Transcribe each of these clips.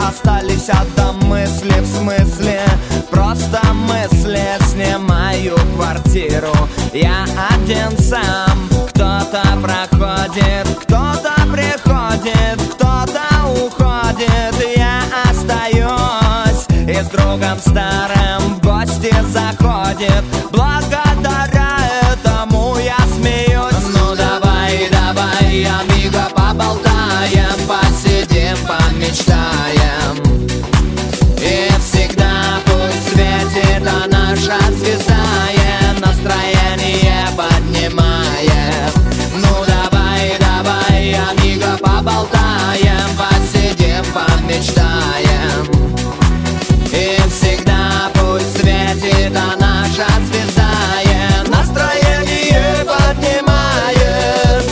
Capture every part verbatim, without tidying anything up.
остались одна мысли, в смысле просто мысли. Снимаю квартиру, я один сам. Кто-то проходит, кто-то приходит, кто-то уходит. Я остаюсь и с другом старым в гости заходит. Благодаря этому я смеюсь. Ну давай, давай, амиго, поболтаем, посидим, помечтаем. И всегда пусть светит а наша звезда, и настроение поднимает. Ну давай, давай, амиго, поболтаем, посидим, помечтаем. И всегда пусть светит а наша звезда, и настроение поднимает.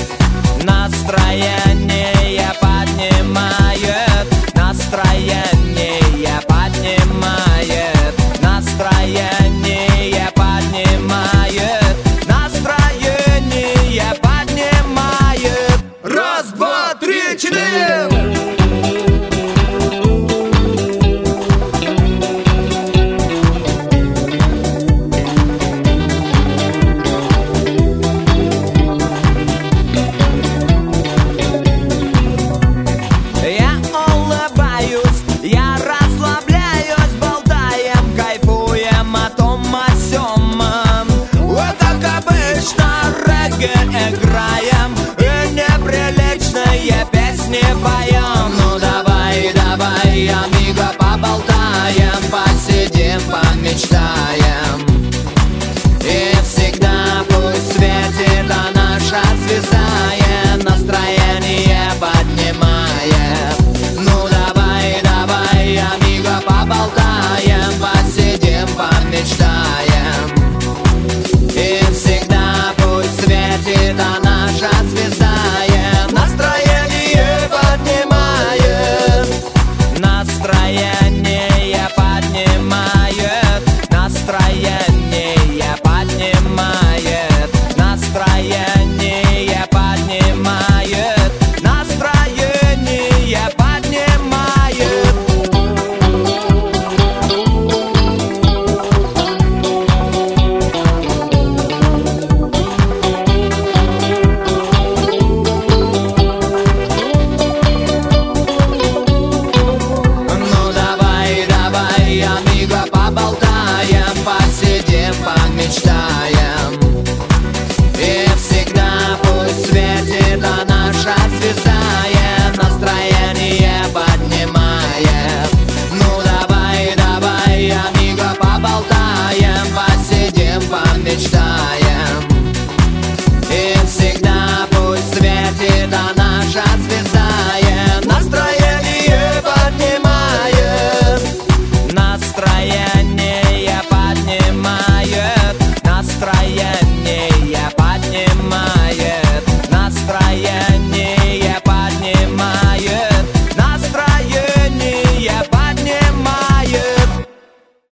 Настроение поднимает. Настроение поднимает. Настроение поднимает. Настроение поднимает. Раз, два, три, четыре. Играем и неприличные песни поем. Ну давай, давай, амиго, поболтаем, посидим, помечтаем. И всегда пусть светит а наша звезда, и настроение поднимает. Ну давай, давай, амиго, поболтаем, посидим, помечтаем. И всегда пусть светит а наша звезда, и настроение поднимает. Настроение поднимает. Настроение поднимает. Настроение поднимает. Настроение поднимает. Амиго, поболтаем, посидим, помечтаем. И всегда пусть светит а наша звезда, и настроение поднимает. Ну давай, давай, амиго, поболтаем, посидим, помечтаем.